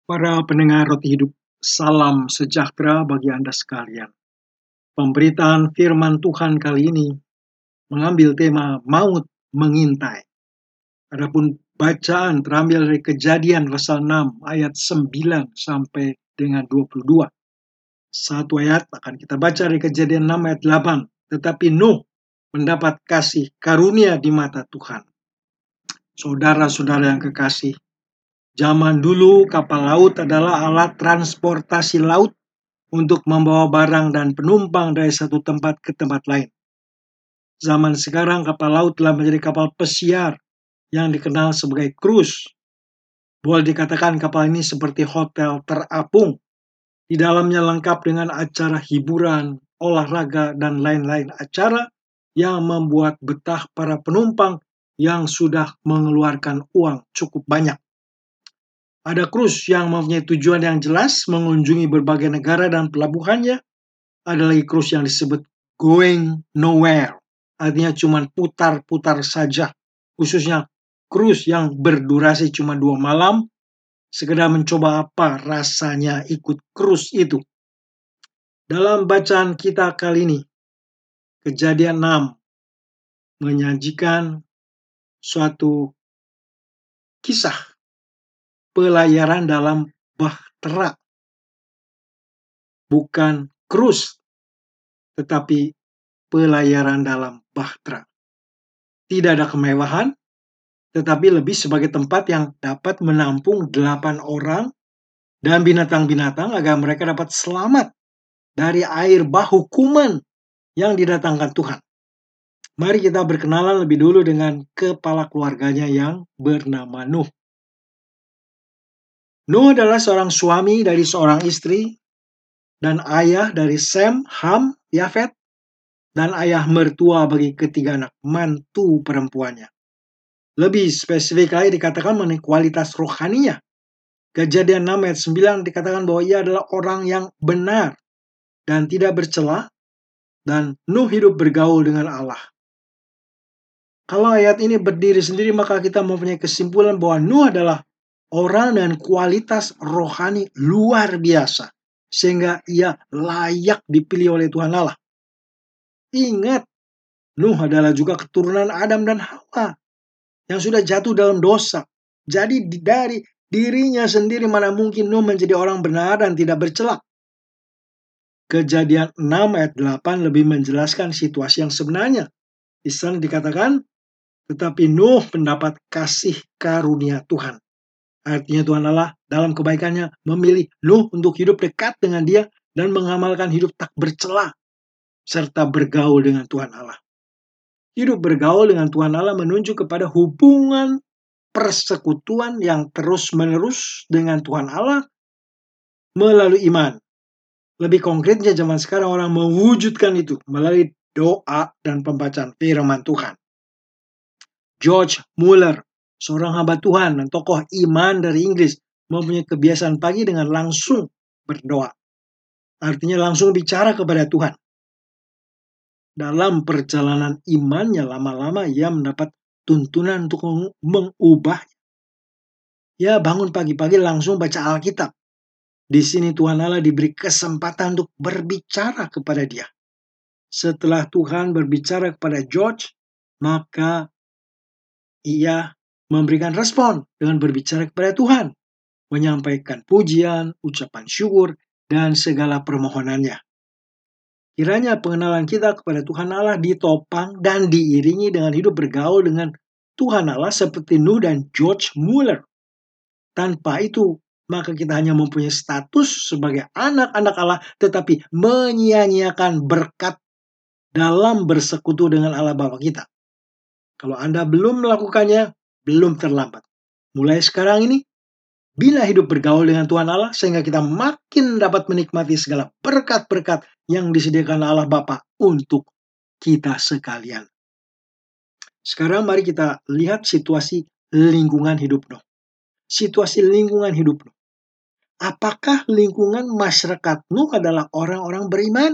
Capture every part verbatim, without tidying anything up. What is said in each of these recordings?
Para pendengar Roti Hidup, salam sejahtera bagi Anda sekalian. Pemberitaan firman Tuhan kali ini mengambil tema maut mengintai. Adapun bacaan terambil dari Kejadian pasal enam ayat sembilan sampai dengan dua puluh dua. Satu ayat akan kita baca dari Kejadian enam ayat delapan. Tetapi Nuh mendapat kasih karunia di mata Tuhan. Saudara-saudara yang kekasih, zaman dulu kapal laut adalah alat transportasi laut untuk membawa barang dan penumpang dari satu tempat ke tempat lain. Zaman sekarang kapal laut telah menjadi kapal pesiar yang dikenal sebagai cruise. Boleh dikatakan kapal ini seperti hotel terapung. Di dalamnya lengkap dengan acara hiburan, olahraga, dan lain-lain acara yang membuat betah para penumpang yang sudah mengeluarkan uang cukup banyak. Ada cruise yang mempunyai tujuan yang jelas, mengunjungi berbagai negara dan pelabuhannya. Ada lagi cruise yang disebut going nowhere, artinya cuma putar-putar saja, khususnya cruise yang berdurasi cuma dua malam, sekedar mencoba apa rasanya ikut cruise itu. Dalam bacaan kita kali ini, Kejadian enam menyajikan suatu kisah pelayaran dalam bahtera, bukan cruise, tetapi pelayaran dalam bahtera. Tidak ada kemewahan, tetapi lebih sebagai tempat yang dapat menampung delapan orang dan binatang-binatang agar mereka dapat selamat dari air bah hukuman yang didatangkan Tuhan. Mari kita berkenalan lebih dulu dengan kepala keluarganya yang bernama Nuh. Nuh adalah seorang suami dari seorang istri dan ayah dari Sem, Ham, Yafet, dan ayah mertua bagi ketiga anak mantu perempuannya. Lebih spesifik lagi dikatakan mengenai kualitas rohaninya. Kejadian enam ayat sembilan dikatakan bahwa ia adalah orang yang benar dan tidak bercela, dan Nuh hidup bergaul dengan Allah. Kalau ayat ini berdiri sendiri, maka kita mempunyai kesimpulan bahwa Nuh adalah orang dengan kualitas rohani luar biasa, sehingga ia layak dipilih oleh Tuhan Allah. Ingat, Nuh adalah juga keturunan Adam dan Hawa yang sudah jatuh dalam dosa. Jadi dari dirinya sendiri mana mungkin Nuh menjadi orang benar dan tidak bercela. Kejadian enam ayat delapan lebih menjelaskan situasi yang sebenarnya. Di sana dikatakan, tetapi Nuh mendapat kasih karunia Tuhan. Artinya Tuhan Allah dalam kebaikannya memilih Nuh untuk hidup dekat dengan dia dan mengamalkan hidup tak bercela serta bergaul dengan Tuhan Allah. Hidup bergaul dengan Tuhan Allah menunjuk kepada hubungan persekutuan yang terus-menerus dengan Tuhan Allah melalui iman. Lebih konkretnya zaman sekarang orang mewujudkan itu melalui doa dan pembacaan firman Tuhan. George Muller, seorang hamba Tuhan dan tokoh iman dari Inggris, mempunyai kebiasaan pagi dengan langsung berdoa. Artinya langsung bicara kepada Tuhan. Dalam perjalanan imannya lama-lama ia mendapat tuntunan untuk mengubah. Ya, bangun pagi-pagi langsung baca Alkitab. Di sini Tuhan Allah diberi kesempatan untuk berbicara kepada dia. Setelah Tuhan berbicara kepada George, maka ia memberikan respon dengan berbicara kepada Tuhan, menyampaikan pujian, ucapan syukur, dan segala permohonannya. Kiranya pengenalan kita kepada Tuhan Allah ditopang dan diiringi dengan hidup bergaul dengan Tuhan Allah seperti Nuh dan George Muller. Tanpa itu, maka kita hanya mempunyai status sebagai anak-anak Allah, tetapi menyia-nyiakan berkat dalam bersekutu dengan Allah Bapa kita. Kalau Anda belum melakukannya, belum terlambat. Mulai sekarang ini, bila hidup bergaul dengan Tuhan Allah, sehingga kita makin dapat menikmati segala berkat-berkat yang disediakan Allah Bapa untuk kita sekalian. Sekarang mari kita lihat situasi lingkungan hidup Nuh. Situasi lingkungan hidup Nuh. Apakah lingkungan masyarakat Nuh adalah orang-orang beriman?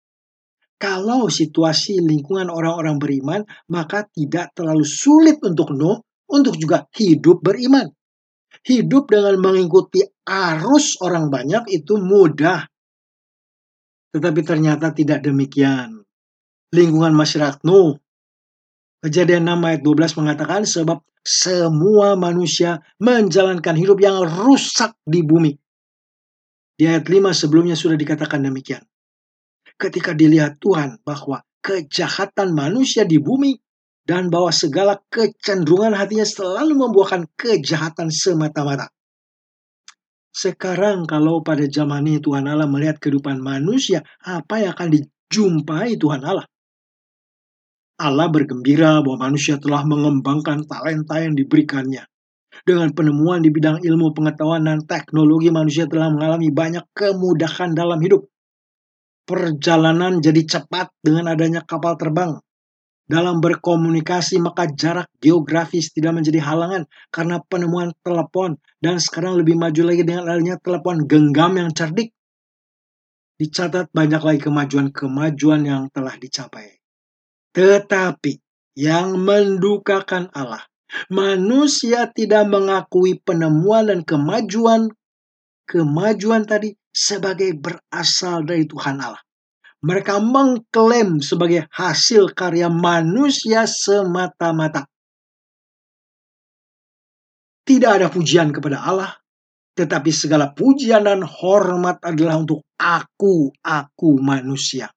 Kalau situasi lingkungan orang-orang beriman, maka tidak terlalu sulit untuk Nuh untuk juga hidup beriman. Hidup dengan mengikuti arus orang banyak itu mudah. Tetapi ternyata tidak demikian. Lingkungan masyarakat Nuh, Kejadian enam ayat dua belas mengatakan, sebab semua manusia menjalankan hidup yang rusak di bumi. Di ayat lima sebelumnya sudah dikatakan demikian. Ketika dilihat Tuhan bahwa kejahatan manusia di bumi dan bahwa segala kecenderungan hatinya selalu membuahkan kejahatan semata-mata. Sekarang kalau pada zaman ini Tuhan Allah melihat kehidupan manusia, apa yang akan dijumpai Tuhan Allah? Allah bergembira bahwa manusia telah mengembangkan talenta yang diberikannya. Dengan penemuan di bidang ilmu pengetahuan dan teknologi, manusia telah mengalami banyak kemudahan dalam hidup. Perjalanan jadi cepat dengan adanya kapal terbang. Dalam berkomunikasi, maka jarak geografis tidak menjadi halangan karena penemuan telepon. Dan sekarang lebih maju lagi dengan adanya telepon genggam yang cerdik. Dicatat banyak lagi kemajuan-kemajuan yang telah dicapai. Tetapi yang mendukakan Allah, manusia tidak mengakui penemuan dan kemajuan kemajuan tadi sebagai berasal dari Tuhan Allah. Mereka mengklaim sebagai hasil karya manusia semata-mata. Tidak ada pujian kepada Allah, tetapi segala pujian dan hormat adalah untuk aku, aku manusia.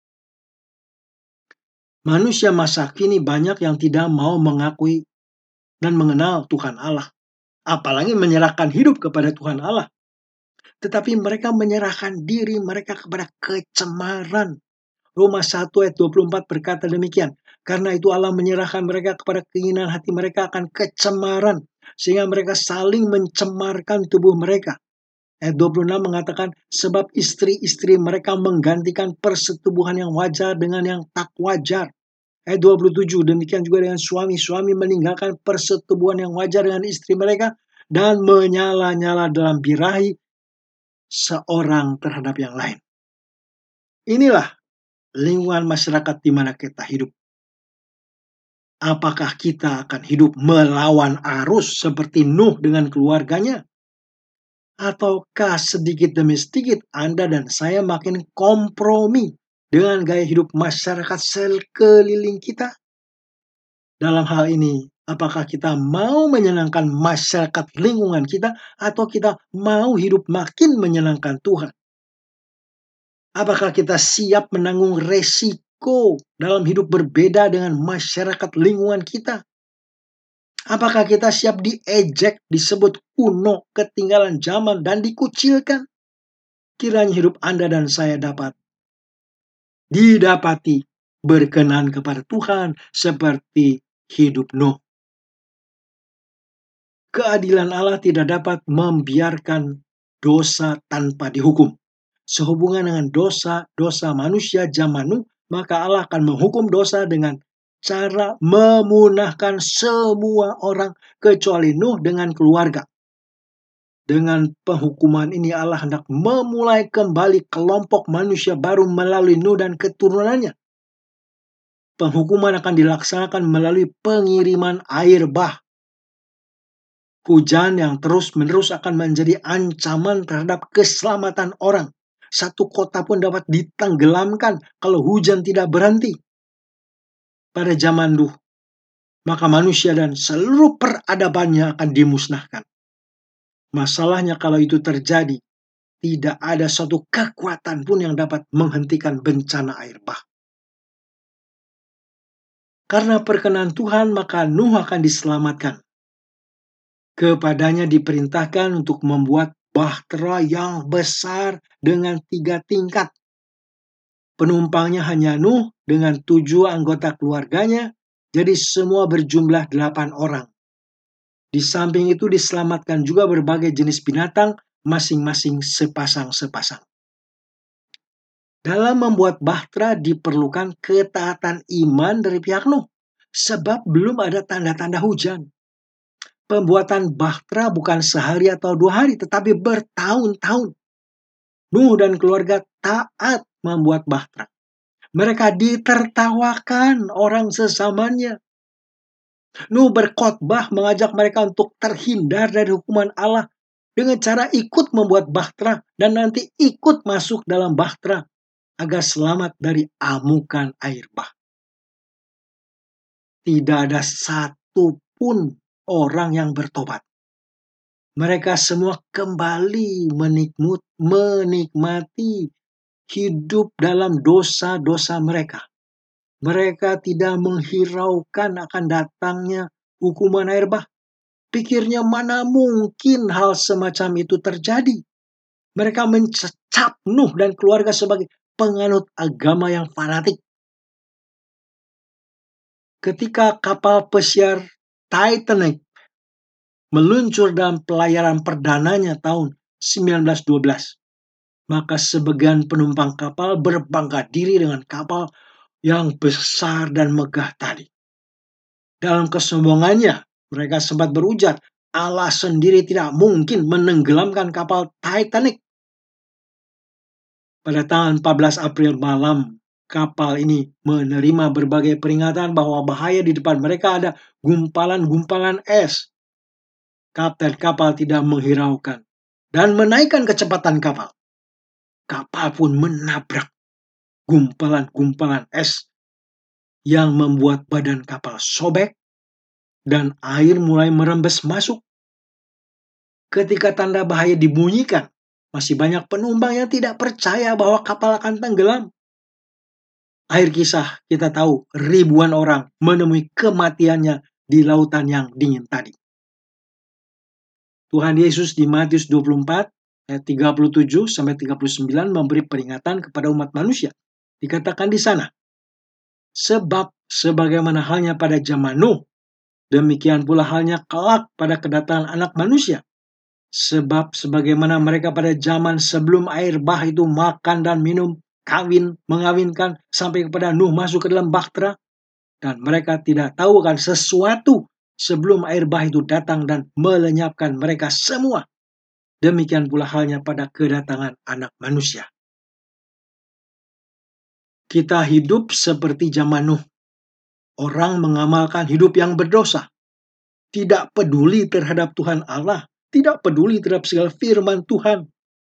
Manusia masa kini banyak yang tidak mau mengakui dan mengenal Tuhan Allah. Apalagi menyerahkan hidup kepada Tuhan Allah. Tetapi mereka menyerahkan diri mereka kepada kecemaran. Roma satu ayat dua puluh empat berkata demikian. Karena itu Allah menyerahkan mereka kepada keinginan hati mereka akan kecemaran. Sehingga mereka saling mencemarkan tubuh mereka. Ayat dua puluh enam mengatakan, sebab istri-istri mereka menggantikan persetubuhan yang wajar dengan yang tak wajar. Ayat dua puluh tujuh, demikian juga dengan suami-suami meninggalkan persetubuhan yang wajar dengan istri mereka dan menyala-nyala dalam birahi seorang terhadap yang lain. Inilah lingkungan masyarakat di mana kita hidup. Apakah kita akan hidup melawan arus seperti Nuh dengan keluarganya? Ataukah sedikit demi sedikit Anda dan saya makin kompromi dengan gaya hidup masyarakat sekeliling kita? Dalam hal ini, apakah kita mau menyenangkan masyarakat lingkungan kita atau kita mau hidup makin menyenangkan Tuhan? Apakah kita siap menanggung resiko dalam hidup berbeda dengan masyarakat lingkungan kita? Apakah kita siap diejek, disebut kuno, ketinggalan zaman, dan dikucilkan? Kiranya hidup Anda dan saya dapat didapati berkenan kepada Tuhan seperti hidup Nuh. Keadilan Allah tidak dapat membiarkan dosa tanpa dihukum. Sehubungan dengan dosa-dosa manusia zaman Nuh, maka Allah akan menghukum dosa dengan cara memunahkan semua orang kecuali Nuh dengan keluarga. Dengan penghukuman ini Allah hendak memulai kembali kelompok manusia baru melalui Nuh dan keturunannya. Penghukuman akan dilaksanakan melalui pengiriman air bah. Hujan yang terus-menerus akan menjadi ancaman terhadap keselamatan orang. Satu kota pun dapat ditenggelamkan kalau hujan tidak berhenti. Pada zaman Nuh, maka manusia dan seluruh peradabannya akan dimusnahkan. Masalahnya kalau itu terjadi, tidak ada suatu kekuatan pun yang dapat menghentikan bencana air bah. Karena perkenan Tuhan, maka Nuh akan diselamatkan. Kepadanya diperintahkan untuk membuat bahtera yang besar dengan tiga tingkat. Penumpangnya hanya Nuh dengan tujuh anggota keluarganya, jadi semua berjumlah delapan orang. Di samping itu diselamatkan juga berbagai jenis binatang, masing-masing sepasang-sepasang. Dalam membuat bahtera diperlukan ketaatan iman dari pihak Nuh, sebab belum ada tanda-tanda hujan. Pembuatan bahtera bukan sehari atau dua hari, tetapi bertahun-tahun. Nuh dan keluarga taat membuat bahtera. Mereka ditertawakan orang sesamanya. Nuh berkhotbah mengajak mereka untuk terhindar dari hukuman Allah dengan cara ikut membuat bahtera dan nanti ikut masuk dalam bahtera agar selamat dari amukan air bah. Tidak ada satu pun orang yang bertobat. Mereka semua kembali menikmut, menikmati hidup dalam dosa-dosa mereka. Mereka tidak menghiraukan akan datangnya hukuman air bah. Pikirnya mana mungkin hal semacam itu terjadi. Mereka mencecap Nuh dan keluarga sebagai penganut agama yang fanatik. Ketika kapal pesiar Titanic meluncur dalam pelayaran perdananya tahun sembilan belas dua belas, maka sebagian penumpang kapal berbangga diri dengan kapal yang besar dan megah tadi. Dalam kesombongannya, mereka sempat berujar, Allah sendiri tidak mungkin menenggelamkan kapal Titanic. Pada tanggal empat belas April malam, kapal ini menerima berbagai peringatan bahwa bahaya di depan mereka ada gumpalan-gumpalan es. Kapten kapal tidak menghiraukan dan menaikkan kecepatan kapal. Kapal pun menabrak gumpalan-gumpalan es yang membuat badan kapal sobek dan air mulai merembes masuk. Ketika tanda bahaya dibunyikan, masih banyak penumpang yang tidak percaya bahwa kapal akan tenggelam. Akhir kisah kita tahu ribuan orang menemui kematiannya di lautan yang dingin tadi. Tuhan Yesus di Matius dua puluh empat ayat tiga puluh tujuh sampai tiga puluh sembilan memberi peringatan kepada umat manusia. Dikatakan di sana, sebab sebagaimana halnya pada zaman Nuh, demikian pula halnya kelak pada kedatangan Anak Manusia. Sebab sebagaimana mereka pada zaman sebelum air bah itu makan dan minum, kawin, mengawinkan, sampai kepada Nuh masuk ke dalam bahtera, dan mereka tidak tahu akan sesuatu sebelum air bah itu datang dan melenyapkan mereka semua. Demikian pula halnya pada kedatangan Anak Manusia. Kita hidup seperti zaman Nuh. Orang mengamalkan hidup yang berdosa. Tidak peduli terhadap Tuhan Allah. Tidak peduli terhadap segala firman Tuhan.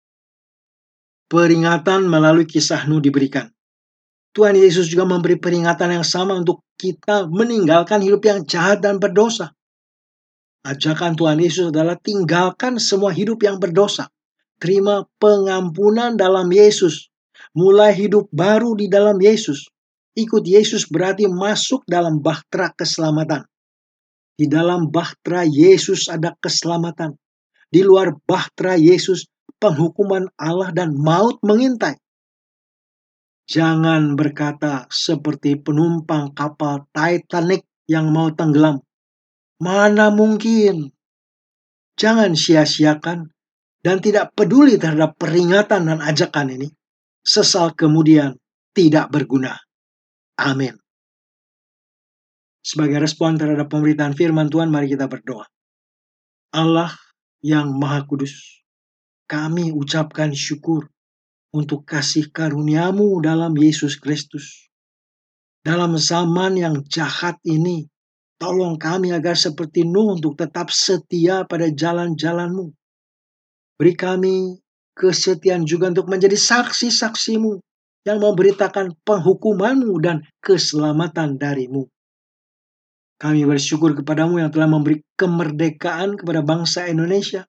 Peringatan melalui kisah Nuh diberikan. Tuhan Yesus juga memberi peringatan yang sama untuk kita meninggalkan hidup yang jahat dan berdosa. Ajakan Tuhan Yesus adalah tinggalkan semua hidup yang berdosa. Terima pengampunan dalam Yesus. Mulai hidup baru di dalam Yesus. Ikut Yesus berarti masuk dalam bahtera keselamatan. Di dalam bahtera Yesus ada keselamatan. Di luar bahtera Yesus penghukuman Allah dan maut mengintai. Jangan berkata seperti penumpang kapal Titanic yang mau tenggelam. Mana mungkin? Jangan sia-siakan dan tidak peduli terhadap peringatan dan ajakan ini. Sesal kemudian tidak berguna. Amin. Sebagai respon terhadap pemberitaan firman Tuhan, mari kita berdoa. Allah yang Maha Kudus, kami ucapkan syukur untuk kasih karunia-Mu dalam Yesus Kristus. Dalam zaman yang jahat ini, tolong kami agar seperti Nuh untuk tetap setia pada jalan-jalan-Mu. Beri kami kesetiaan juga untuk menjadi saksi-saksi-Mu yang memberitakan penghukuman-Mu dan keselamatan dari-Mu. Kami bersyukur kepada-Mu yang telah memberi kemerdekaan kepada bangsa Indonesia.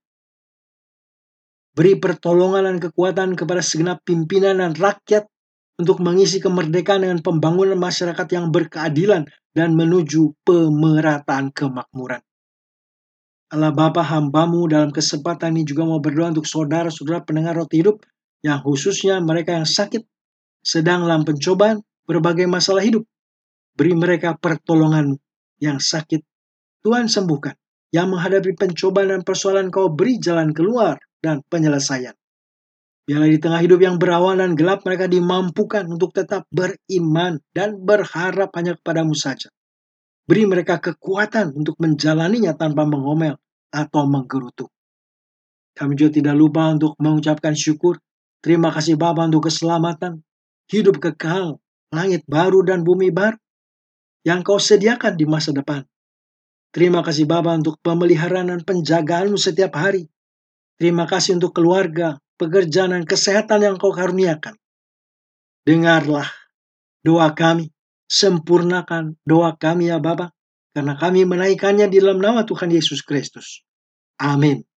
Beri pertolongan dan kekuatan kepada segenap pimpinan dan rakyat untuk mengisi kemerdekaan dengan pembangunan masyarakat yang berkeadilan dan menuju pemerataan kemakmuran. Allah Bapa, hamba-Mu dalam kesempatan ini juga mau berdoa untuk saudara-saudara pendengar roti hidup, yang khususnya mereka yang sakit, sedang dalam pencobaan, berbagai masalah hidup. Beri mereka pertolongan yang sakit. Tuhan sembuhkan. Yang menghadapi pencobaan dan persoalan, Kau beri jalan keluar dan penyelesaian. Biarlah di tengah hidup yang berawan dan gelap, mereka dimampukan untuk tetap beriman dan berharap hanya kepada-Mu saja. Beri mereka kekuatan untuk menjalaninya tanpa mengomel atau menggerutu. Kami juga tidak lupa untuk mengucapkan syukur. Terima kasih Bapa untuk keselamatan, hidup kekal, langit baru dan bumi baru yang Kau sediakan di masa depan. Terima kasih Bapa untuk pemeliharaan dan penjagaan-Mu setiap hari. Terima kasih untuk keluarga, pekerjaan, dan kesehatan yang Kau karuniakan. Dengarlah doa kami, sempurnakan doa kami ya Bapa, karena kami menaikkannya di dalam nama Tuhan Yesus Kristus. Amin.